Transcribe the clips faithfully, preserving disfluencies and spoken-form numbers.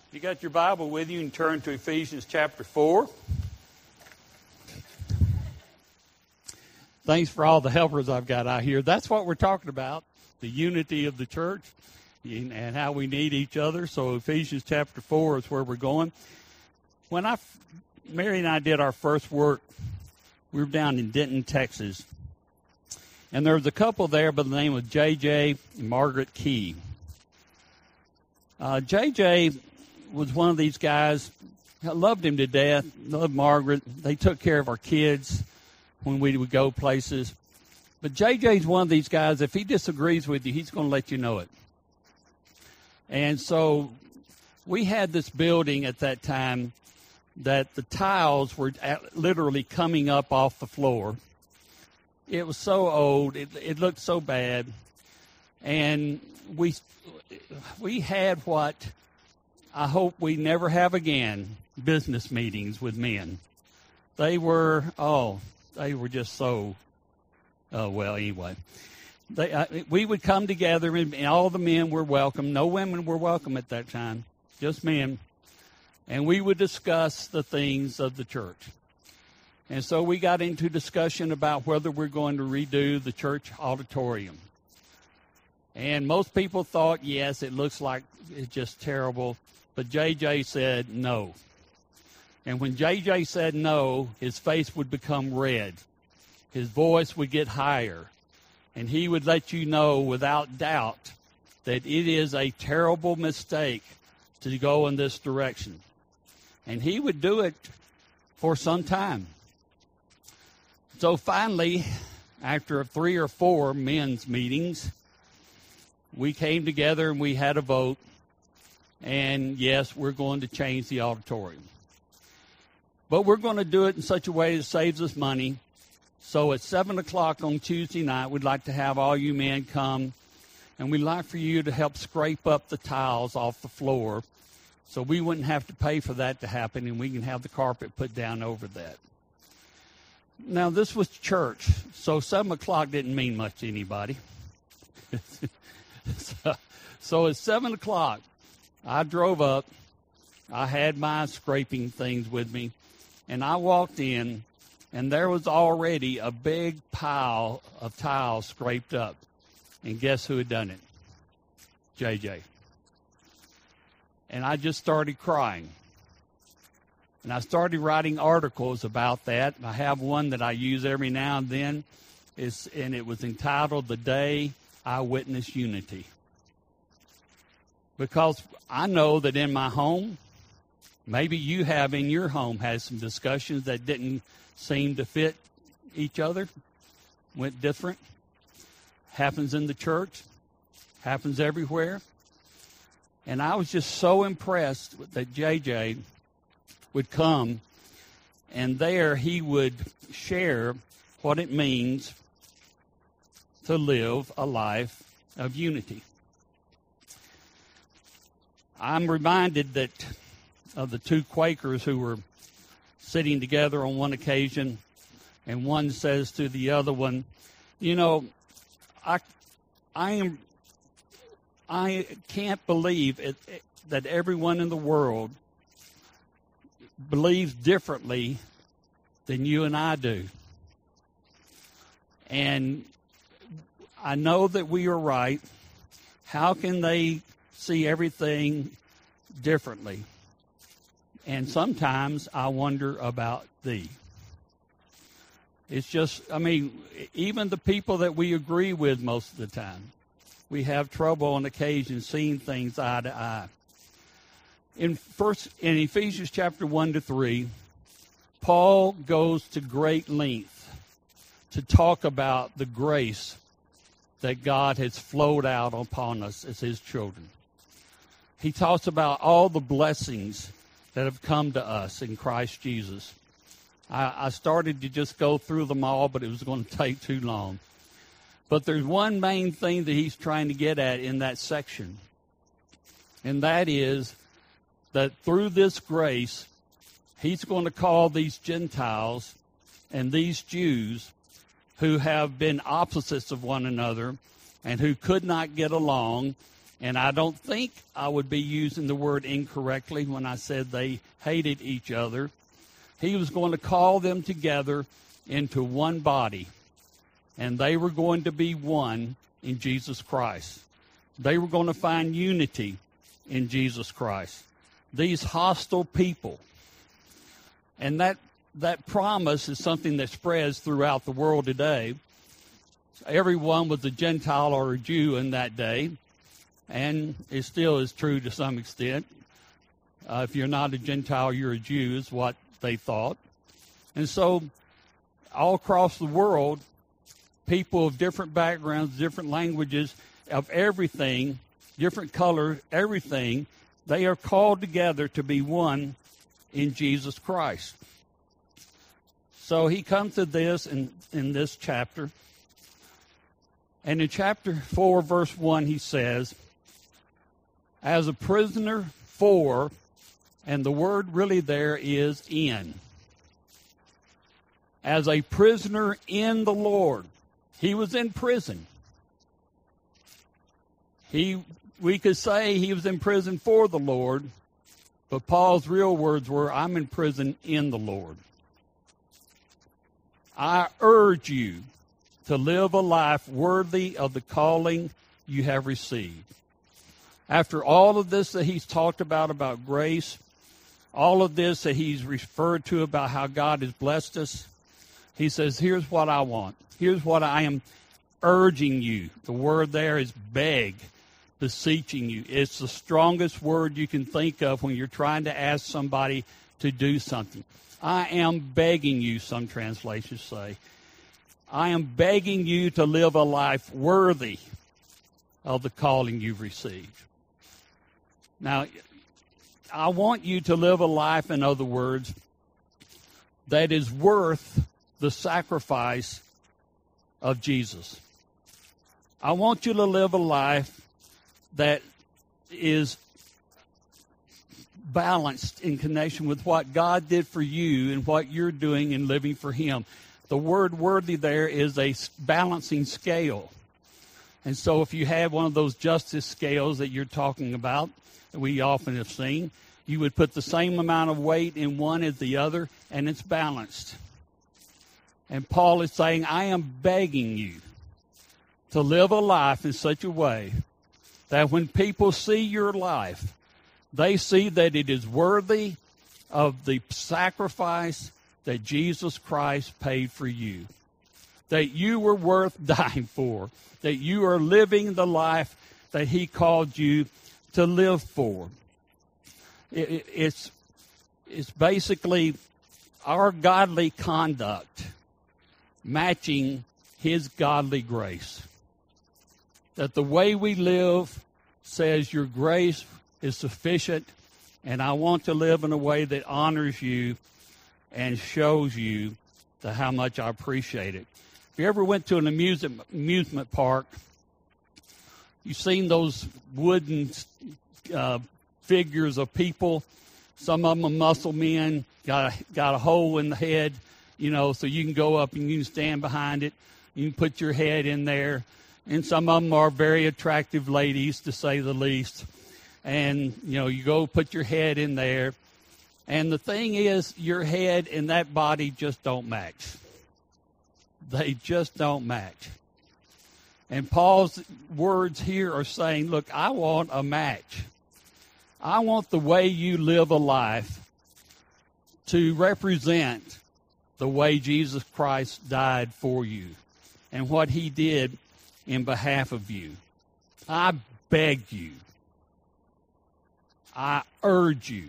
You got your Bible with you and turn to Ephesians chapter four. Thanks for all the helpers I've got out here. That's what we're talking about, the unity of the church and how we need each other. So Ephesians chapter four is where we're going. When I, Mary and I did our first work, we were down in Denton, Texas. And there was a couple there by the name of J J and Margaret Key. Uh, J J was one of these guys. I loved him to death, loved Margaret. They took care of our kids when we would go places. But J J's one of these guys, if he disagrees with you, he's going to let you know it. And so we had this building at that time that the tiles were literally coming up off the floor. It was so old. It, it looked so bad. And we we had what I hope we never have again, business meetings with men. They were, oh, they were just so, oh, well, anyway. They, uh, we would come together, and, and all the men were welcome. No women were welcome at that time, just men. And we would discuss the things of the church. And so we got into discussion about whether we're going to redo the church auditorium. And most people thought, yes, it looks like it's just terrible. But J J said no. And when J J said no, his face would become red. His voice would get higher. And he would let you know without doubt that it is a terrible mistake to go in this direction. And he would do it for some time. So finally, after three or four men's meetings, we came together and we had a vote. And yes, we're going to change the auditorium. But we're going to do it in such a way that saves us money. So at seven o'clock on Tuesday night, we'd like to have all you men come. And we'd like for you to help scrape up the tiles off the floor so we wouldn't have to pay for that to happen, and we can have the carpet put down over that. Now, this was church, so seven o'clock didn't mean much to anybody. so, so at seven o'clock, I drove up. I had my scraping things with me, and I walked in, and there was already a big pile of tiles scraped up. And guess who had done it? J J. And I just started crying. And I started writing articles about that. I have one that I use every now and then, it's, and it was entitled, "The Day I Witnessed Unity." Because I know that in my home, maybe you have in your home had some discussions that didn't seem to fit each other, went different. Happens in the church, happens everywhere. And I was just so impressed that J J would come, and there he would share what it means to live a life of unity. I'm reminded that of the two Quakers who were sitting together on one occasion, and one says to the other one, you know, I, I am, I can't believe it, it, that everyone in the world believes differently than you and I do. And I know that we are right. How can they see everything differently? And sometimes I wonder about thee. It's just, I mean, even the people that we agree with most of the time, we have trouble on occasion seeing things eye to eye. In first, in Ephesians chapter one to three, Paul goes to great length to talk about the grace that God has flowed out upon us as his children. He talks about all the blessings that have come to us in Christ Jesus. I, I started to just go through them all, but it was going to take too long. But there's one main thing that he's trying to get at in that section, and that is that through this grace, he's going to call these Gentiles and these Jews who have been opposites of one another and who could not get along And I don't think I would be using the word incorrectly when I said they hated each other. He was going to call them together into one body, and they were going to be one in Jesus Christ. They were going to find unity in Jesus Christ. These hostile people. And that that promise is something that spreads throughout the world today. Everyone was a Gentile or a Jew in that day, and it still is true to some extent. Uh, if you're not a Gentile, you're a Jew, is what they thought. And so all across the world, people of different backgrounds, different languages, of everything, different colors, everything, they are called together to be one in Jesus Christ. So he comes to this in, in this chapter. And in chapter four, verse one, he says, as a prisoner for, and the word really there is in. As a prisoner in the Lord. He was in prison. He, we could say he was in prison for the Lord, but Paul's real words were, I'm in prison in the Lord. I urge you to live a life worthy of the calling you have received. After all of this that he's talked about, about grace, all of this that he's referred to about how God has blessed us, he says, here's what I want. Here's what I am urging you. The word there is beg, beseeching you. It's the strongest word you can think of when you're trying to ask somebody to do something. I am begging you, some translations say. I am begging you to live a life worthy of the calling you've received. Now, I want you to live a life, in other words, that is worth the sacrifice of Jesus. I want you to live a life that is balanced in connection with what God did for you and what you're doing in living for Him. The word worthy there is a balancing scale. And so if you have one of those justice scales that you're talking about, that we often have seen, you would put the same amount of weight in one as the other, and it's balanced. And Paul is saying, I am begging you to live a life in such a way that when people see your life, they see that it is worthy of the sacrifice that Jesus Christ paid for you. That you were worth dying for. That you are living the life that He called you to live for. It, it, it's, it's basically our godly conduct matching His godly grace. That the way we live says your grace is sufficient, and I want to live in a way that honors you and shows you to how much I appreciate it. If you ever went to an amusement, amusement park, you've seen those wooden uh, figures of people. Some of them are muscle men, got a, got a hole in the head, you know, so you can go up and you can stand behind it. You can put your head in there. And some of them are very attractive ladies, to say the least. And, you know, you go put your head in there. And the thing is, your head and that body just don't match. They just don't match. And Paul's words here are saying, look, I want a match. I want the way you live a life to represent the way Jesus Christ died for you and what He did in behalf of you. I beg you. I urge you.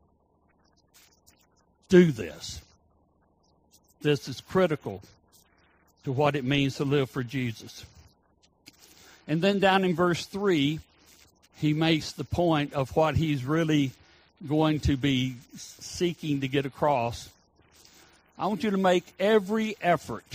Do this. This is critical to what it means to live for Jesus. And then down in verse three, he makes the point of what he's really going to be seeking to get across. I want you to make every effort.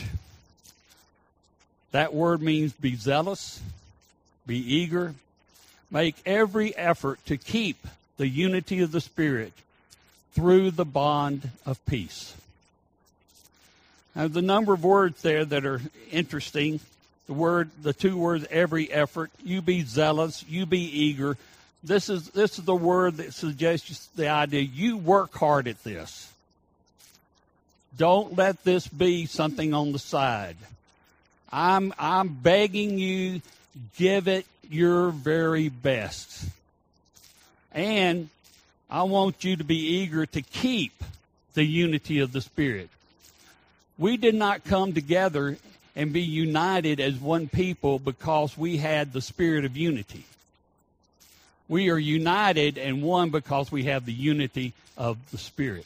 That word means be zealous, be eager. Make every effort to keep the unity of the Spirit through the bond of peace. Now, the number of words there that are interesting The word, the two words, every effort. You be zealous. You be eager. This is this is the word that suggests the idea. You work hard at this. Don't let this be something on the side. I'm I'm begging you, give it your very best. And I want you to be eager to keep the unity of the Spirit. We did not come together and be united as one people because we had the spirit of unity. We are united and one because we have the unity of the Spirit.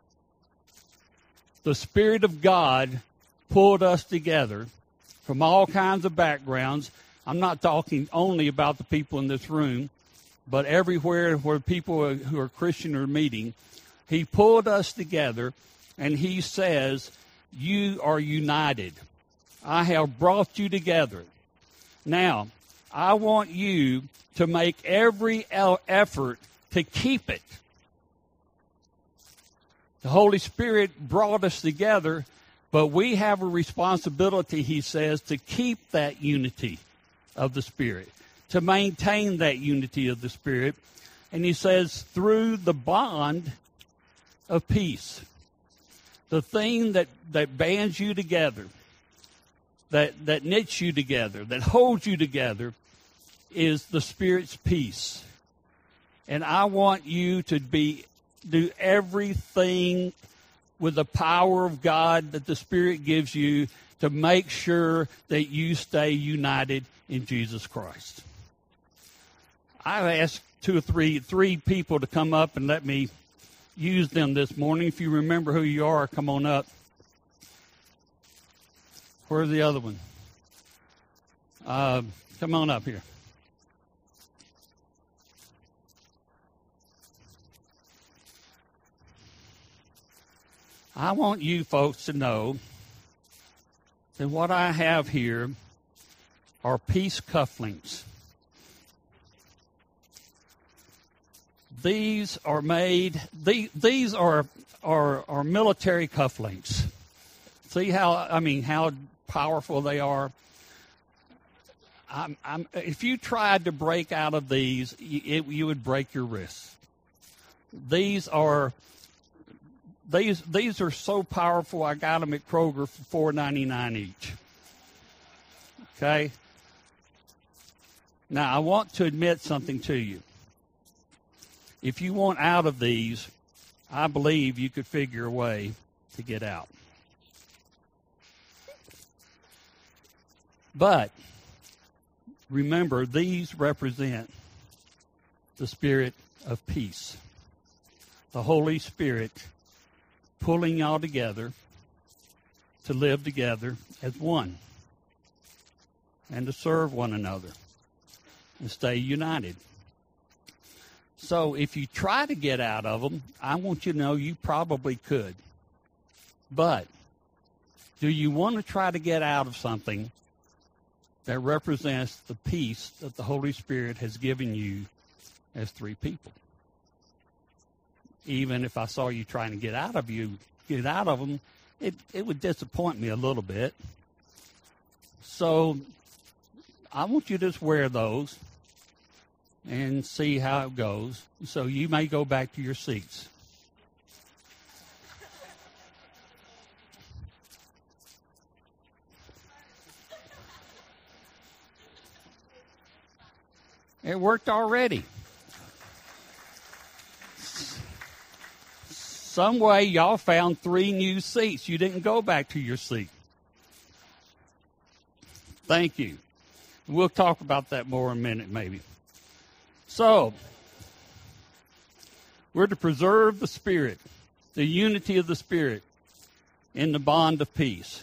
The Spirit of God pulled us together from all kinds of backgrounds. I'm not talking only about the people in this room, but everywhere where people who are Christian are meeting. He pulled us together, and he says, you are united. I have brought you together. Now, I want you to make every effort to keep it. The Holy Spirit brought us together, but we have a responsibility, he says, to keep that unity of the Spirit, to maintain that unity of the Spirit. And he says, through the bond of peace, the thing that, that bands you together, that, that knits you together, that holds you together, is the Spirit's peace. And I want you to be do everything with the power of God that the Spirit gives you to make sure that you stay united in Jesus Christ. I've asked two or three, three people to come up and let me use them this morning. If you remember who you are, come on up. Where's the other one? Uh, come on up here. I want you folks to know that what I have here are peace cufflinks. These are made, these, these are, are, are military cufflinks. See how, I mean, how powerful they are? I'm, I'm, if you tried to break out of these, it, you would break your wrists. These are, these, these are so powerful, I got them at Kroger for four ninety-nine each. Okay? Now, I want to admit something to you. If you want out of these, I believe you could figure a way to get out. But remember, these represent the Spirit of peace. The Holy Spirit pulling y'all together to live together as one and to serve one another and stay united. So if you try to get out of them, I want you to know you probably could. But do you want to try to get out of something that represents the peace that the Holy Spirit has given you as three people? Even if I saw you trying to get out of you, get out of them, it, it would disappoint me a little bit. So I want you to just wear those and see how it goes. So you may go back to your seats. It worked already. Some way y'all found three new seats. You didn't go back to your seat. Thank you. We'll talk about that more in a minute, maybe. So, we're to preserve the Spirit, the unity of the Spirit in the bond of peace.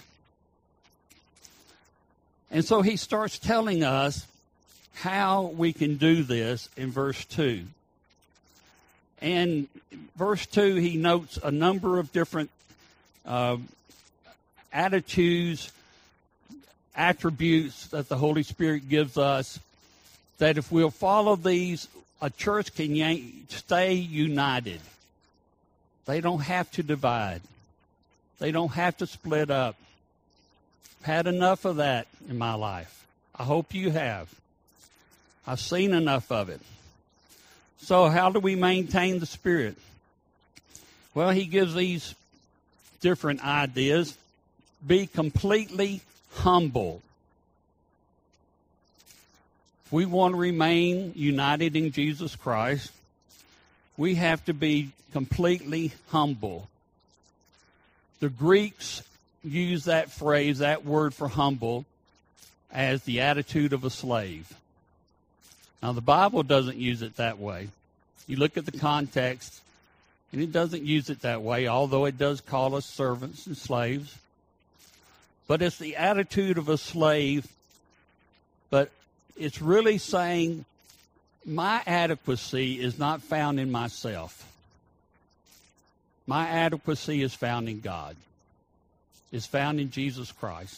And so he starts telling us how we can do this in verse two. And verse two, he notes a number of different uh, attitudes, attributes that the Holy Spirit gives us, that if we'll follow these, a church can stay united. They don't have to divide. They don't have to split up. had enough of that in my life. I hope you have. I've seen enough of it. So how do we maintain the Spirit? Well, he gives these different ideas. Be completely humble. If we want to remain united in Jesus Christ, we have to be completely humble. The Greeks use that phrase, that word for humble, as the attitude of a slave. Now, the Bible doesn't use it that way. You look at the context, and it doesn't use it that way, although it does call us servants and slaves. But it's the attitude of a slave, but it's really saying my adequacy is not found in myself. My adequacy is found in God. It's found in Jesus Christ.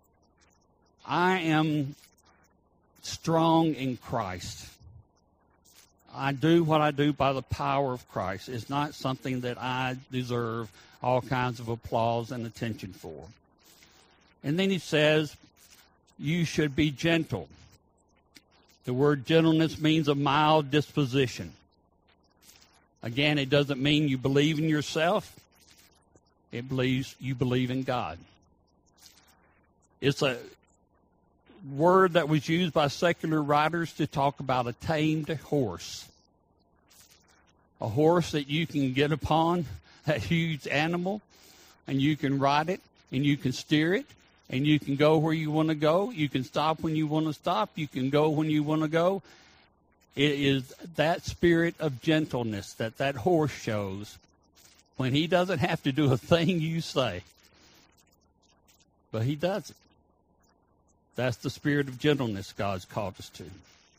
I am strong in Christ. I do what I do by the power of Christ. It's not something that I deserve all kinds of applause and attention for. And then he says, you should be gentle. The word gentleness means a mild disposition. Again, it doesn't mean you believe in yourself. It believes you believe in God. It's a word that was used by secular writers to talk about a tamed horse. A horse that you can get upon, that huge animal, and you can ride it, and you can steer it, and you can go where you want to go. You can stop when you want to stop. You can go when you want to go. It is that spirit of gentleness that that horse shows when he doesn't have to do a thing you say. But he does it. That's the spirit of gentleness God's called us to.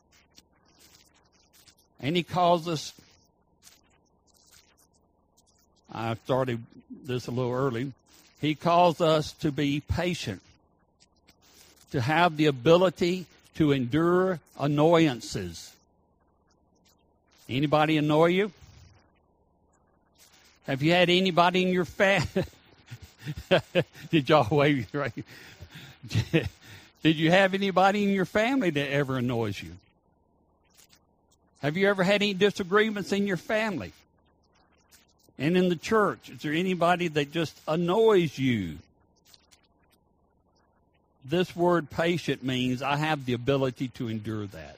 And he calls us, I started this a little early, he calls us to be patient, to have the ability to endure annoyances. Anybody annoy you? Have you had anybody in your family? Did y'all wave right? Did you have anybody in your family that ever annoys you? Have you ever had any disagreements in your family? And in the church, is there anybody that just annoys you? This word patient means I have the ability to endure that.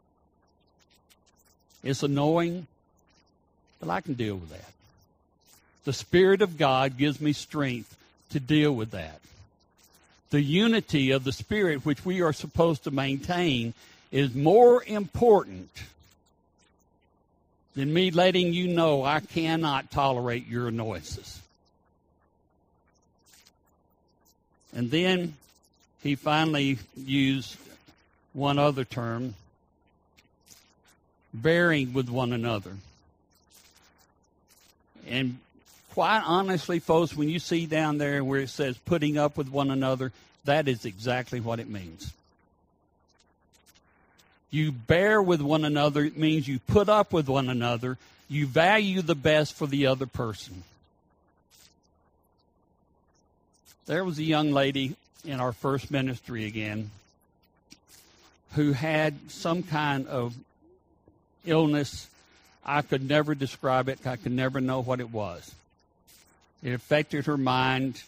It's annoying, but I can deal with that. The Spirit of God gives me strength to deal with that. The unity of the Spirit, which we are supposed to maintain, is more important than me letting you know I cannot tolerate your annoyances. And then he finally used one other term, bearing with one another. And quite honestly, folks, when you see down there where it says putting up with one another, that is exactly what it means. You bear with one another. It means you put up with one another. You value the best for the other person. There was a young lady in our first ministry again who had some kind of illness. I could never describe it. I could never know what it was. It affected her mind.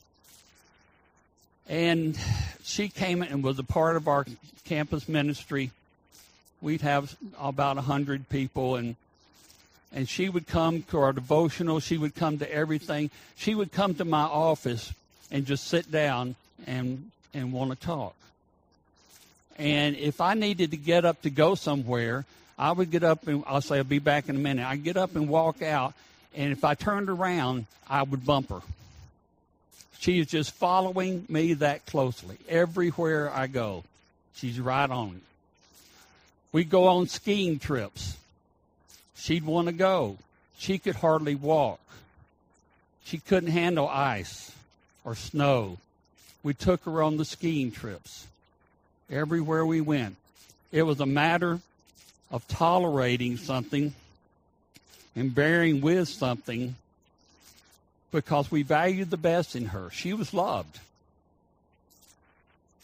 And she came and was a part of our campus ministry. We'd have about a hundred people, and and she would come to our devotional. She would come to everything. She would come to my office and just sit down and and want to talk. And if I needed to get up to go somewhere, I would get up and I'll say I'll be back in a minute. I'd get up and walk out, and if I turned around, I would bump her. She is just following me that closely. Everywhere I go, she's right on it. We'd go on skiing trips. She'd want to go. She could hardly walk. She couldn't handle ice or snow. We took her on the skiing trips. Everywhere we went. It was a matter of tolerating something and bearing with something because we valued the best in her. She was loved.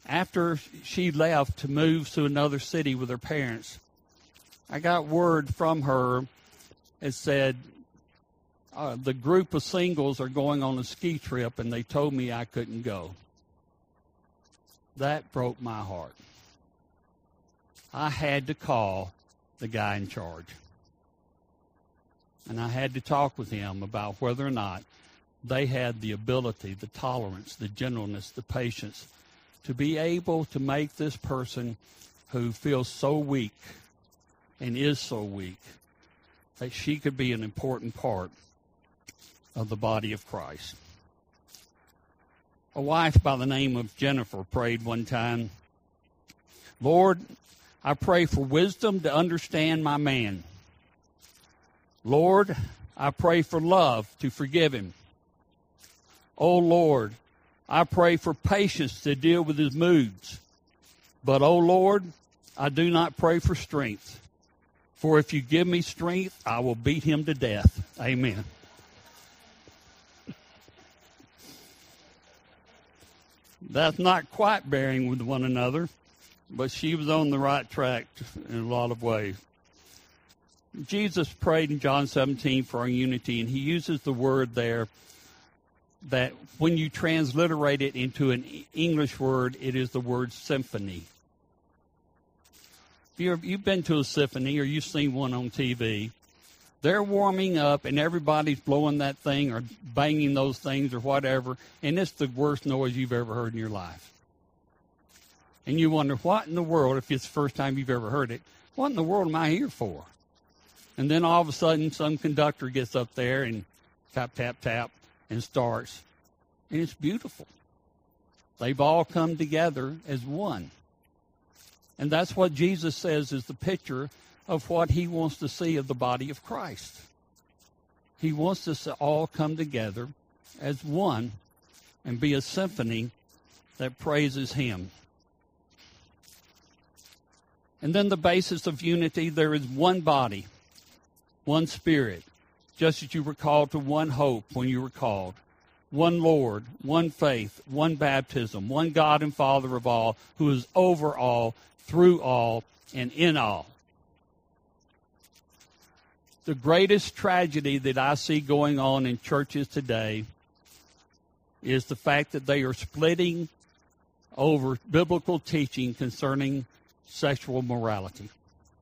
after she left to move to another city with her parents, I got word from her. It said, uh, the group of singles are going on a ski trip, and they told me I couldn't go. That broke my heart. I had to call the guy in charge. And I had to talk with him about whether or not they had the ability, the tolerance, the gentleness, the patience to be able to make this person who feels so weak and is so weak that she could be an important part of the body of Christ. A wife by the name of Jennifer prayed one time, Lord, I pray for wisdom to understand my man. Lord, I pray for love to forgive him. Oh, Lord, I pray for patience to deal with his moods. But, oh, Lord, I do not pray for strength. For if you give me strength, I will beat him to death. Amen. That's not quite bearing with one another, but she was on the right track in a lot of ways. Jesus prayed in John seventeen for our unity, and he uses the word there that when you transliterate it into an English word, it is the word symphony. If you're, you've been to a symphony or you've seen one on T V, they're warming up and everybody's blowing that thing or banging those things or whatever, and it's the worst noise you've ever heard in your life. And you wonder, what in the world, if it's the first time you've ever heard it, what in the world am I here for? And then all of a sudden some conductor gets up there and tap, tap, tap, and starts. And it's beautiful. They've all come together as one. And that's what Jesus says is the picture of what he wants to see of the body of Christ. He wants us to all come together as one and be a symphony that praises him. And then the basis of unity, there is one body, one spirit, just as you were called to one hope when you were called, one Lord, one faith, one baptism, one God and Father of all, who is over all, through all, and in all. The greatest tragedy that I see going on in churches today is the fact that they are splitting over biblical teaching concerning sexual morality.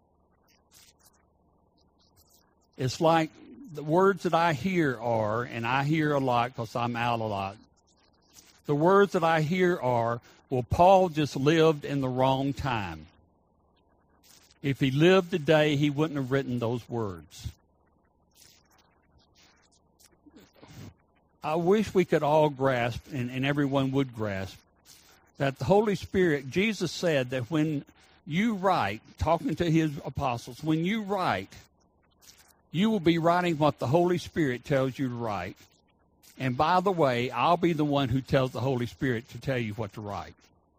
It's like the words that I hear are, and I hear a lot because I'm out a lot, the words that I hear are, well, Paul just lived in the wrong time. If he lived today, he wouldn't have written those words. I wish we could all grasp, and, and everyone would grasp, that the Holy Spirit, Jesus said that when you write, talking to his apostles, when you write, you will be writing what the Holy Spirit tells you to write. And by the way, I'll be the one who tells the Holy Spirit to tell you what to write.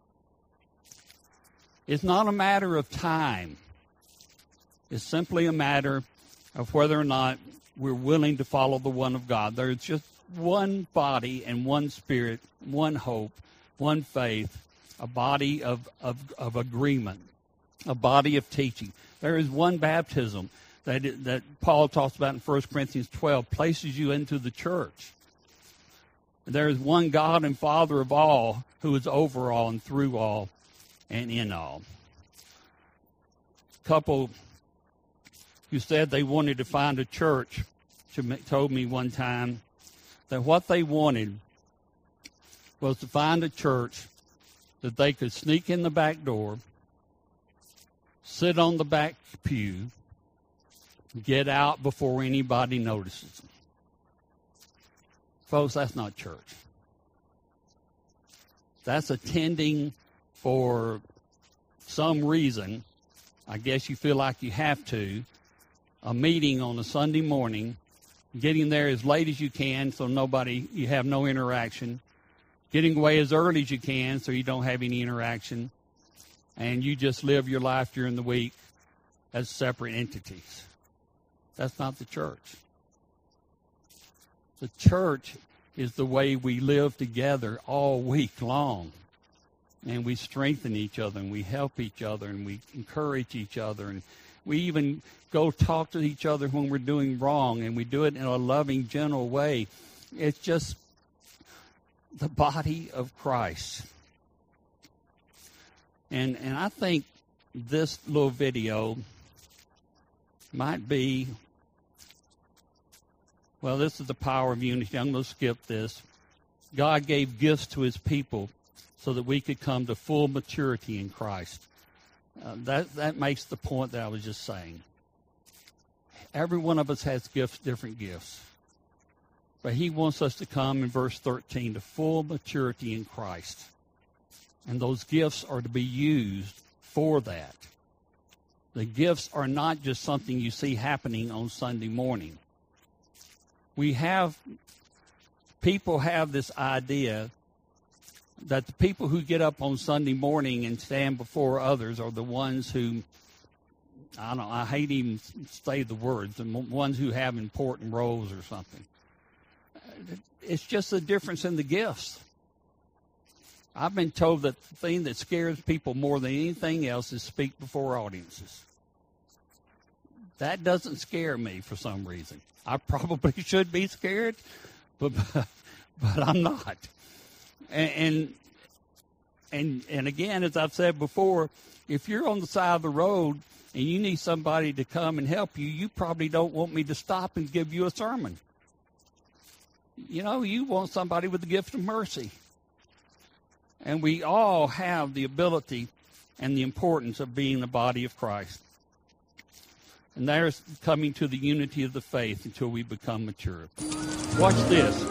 It's not a matter of time. It's simply a matter of whether or not we're willing to follow the one of God. There's just one body and one spirit, one hope, one faith, a body of, of, of agreement, a body of teaching. There is one baptism that, that Paul talks about in First Corinthians twelve, places you into the church. There is one God and Father of all who is over all and through all and in all. A couple who said they wanted to find a church told me one time that what they wanted was to find a church that they could sneak in the back door, sit on the back pew, get out before anybody notices them. Folks, that's not church. That's attending for some reason. I guess you feel like you have to. A meeting on a Sunday morning, getting there as late as you can so nobody, you have no interaction, getting away as early as you can so you don't have any interaction, and you just live your life during the week as separate entities. That's not the church. The church is the way we live together all week long. and we strengthen each other, and we help each other, and we encourage each other, and we even go talk to each other when we're doing wrong, and we do it in a loving, gentle way. It's just the body of Christ. And and I think this little video might be, well, this is the power of unity. I'm going to skip this. God gave gifts to his people so that we could come to full maturity in Christ. Uh, that, that makes the point that I was just saying. Every one of us has gifts, different gifts. But he wants us to come in verse thirteen to full maturity in Christ. And those gifts are to be used for that. The gifts are not just something you see happening on Sunday morning. We have, people have this idea that the people who get up on Sunday morning and stand before others are the ones who, I don't know, I hate even say the words, the ones who have important roles or something. It's just a difference in the gifts. I've been told that the thing that scares people more than anything else is speak before audiences. That doesn't scare me for some reason. I probably should be scared, but but I'm not. And, and and and again, as I've said before, if you're on the side of the road and you need somebody to come and help you, you probably don't want me to stop and give you a sermon. You know, you want somebody with the gift of mercy. And we all have the ability and the importance of being the body of Christ. And there's coming to the unity of the faith until we become mature. Watch this.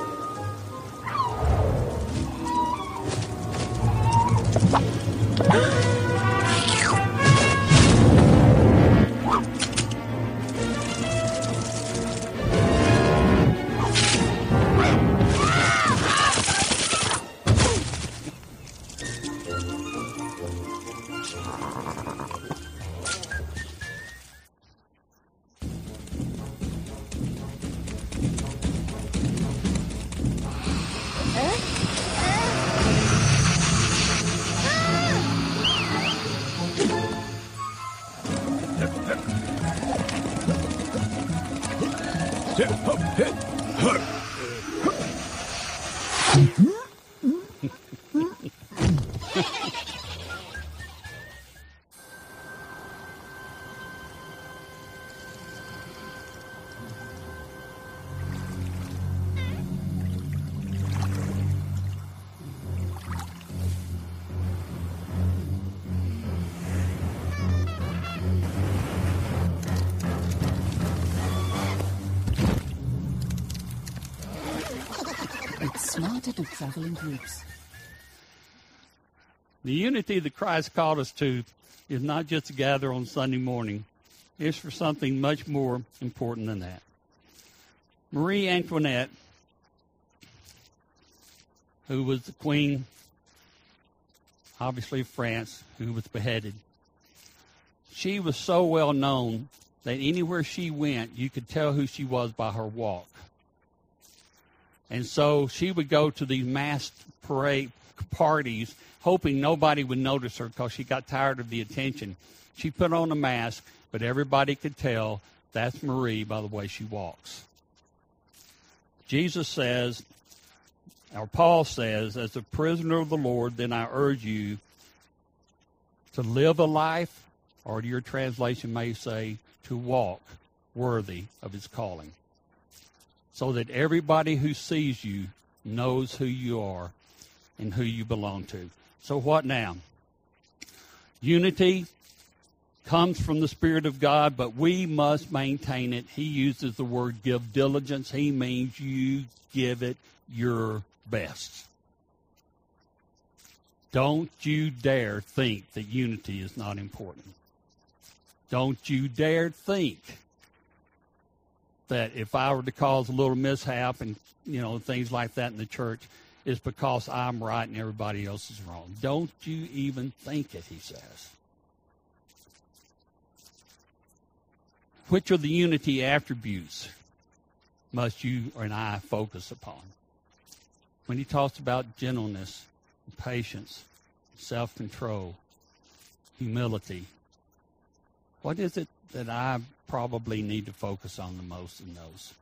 Smarter to travel in groups. The unity that Christ called us to is not just to gather on Sunday morning. It's for something much more important than that. Marie Antoinette, who was the queen, obviously of France, who was beheaded, she was so well known that anywhere she went, you could tell who she was by her walk. And so she would go to these masked parade parties, hoping nobody would notice her because she got tired of the attention. She put on a mask, but everybody could tell that's Marie by the way she walks. Jesus says, or Paul says, as a prisoner of the Lord, then I urge you to live a life, or your translation may say, to walk worthy of his calling, so that everybody who sees you knows who you are and who you belong to. So what now? Unity comes from the Spirit of God, but we must maintain it. He uses the word give diligence. He means you give it your best. Don't you dare think that unity is not important. Don't you dare think that if I were to cause a little mishap and, you know, things like that in the church, it's because I'm right and everybody else is wrong. Don't you even think it, he says. Which of the unity attributes must you and I focus upon? When he talks about gentleness, and patience, self-control, humility. What is it that I probably need to focus on the most in those?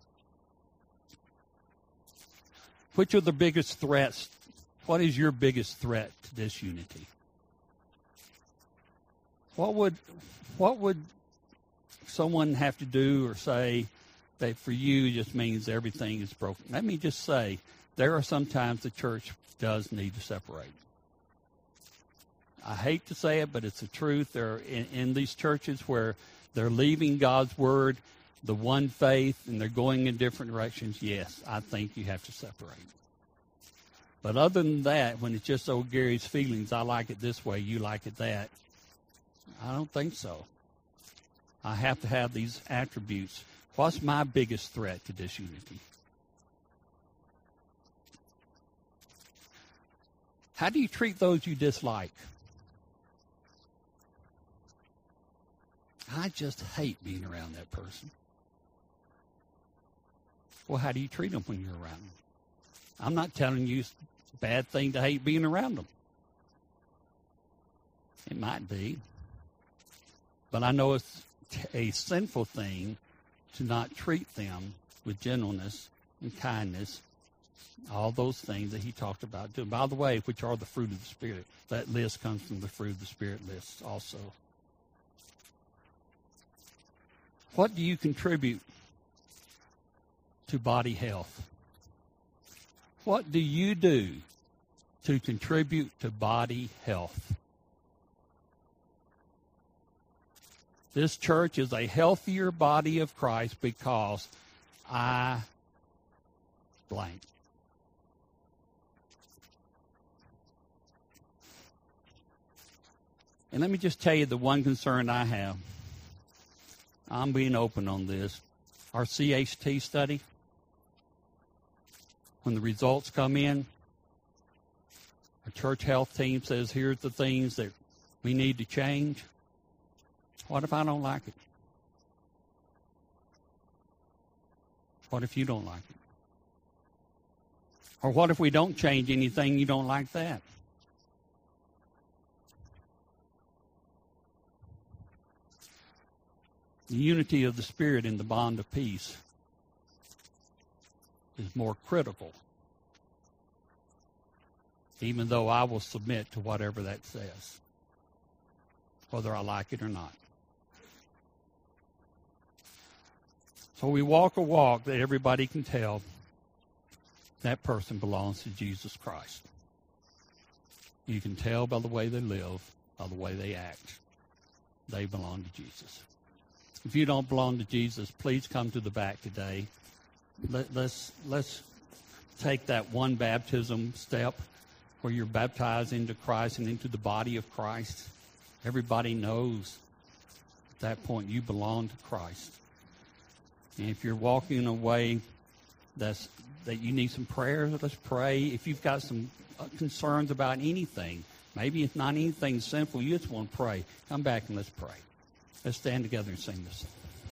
Which are the biggest threats? What is your biggest threat to disunity? What would what would someone have to do or say that for you just means everything is broken? Let me just say, there are sometimes the church does need to separate. I hate to say it, but it's the truth. There are in, in these churches where they're leaving God's word, the one faith, and they're going in different directions. Yes, I think you have to separate. But other than that, when it's just old Gary's feelings, I like it this way, you like it that, I don't think so. I have to have these attributes. What's my biggest threat to disunity? How do you treat those you dislike? I just hate being around that person. Well, how do you treat them when you're around them? I'm not telling you it's a bad thing to hate being around them. It might be. But I know it's a sinful thing to not treat them with gentleness and kindness, all those things that he talked about doing. By the way, which are the fruit of the Spirit. That list comes from the fruit of the Spirit list also. What do you contribute to body health? What do you do to contribute to body health? This church is a healthier body of Christ because I blank. And let me just tell you the one concern I have. I'm being open on this. Our C H T study, when the results come in, our church health team says, here's the things that we need to change. What if I don't like it? What if you don't like it? Or what if we don't change anything, you don't like that? The unity of the Spirit in the bond of peace is more critical, even though I will submit to whatever that says, whether I like it or not. So we walk a walk that everybody can tell that person belongs to Jesus Christ. You can tell by the way they live, by the way they act. They belong to Jesus. If you don't belong to Jesus, please come to the back today. Let, let's, let's take that one baptism step where you're baptized into Christ and into the body of Christ. Everybody knows at that point you belong to Christ. And if you're walking in a way that's, that you need some prayer, let's pray. If you've got some concerns about anything, maybe it's not anything sinful, you just want to pray, come back and let's pray. Let's stand together and sing this song.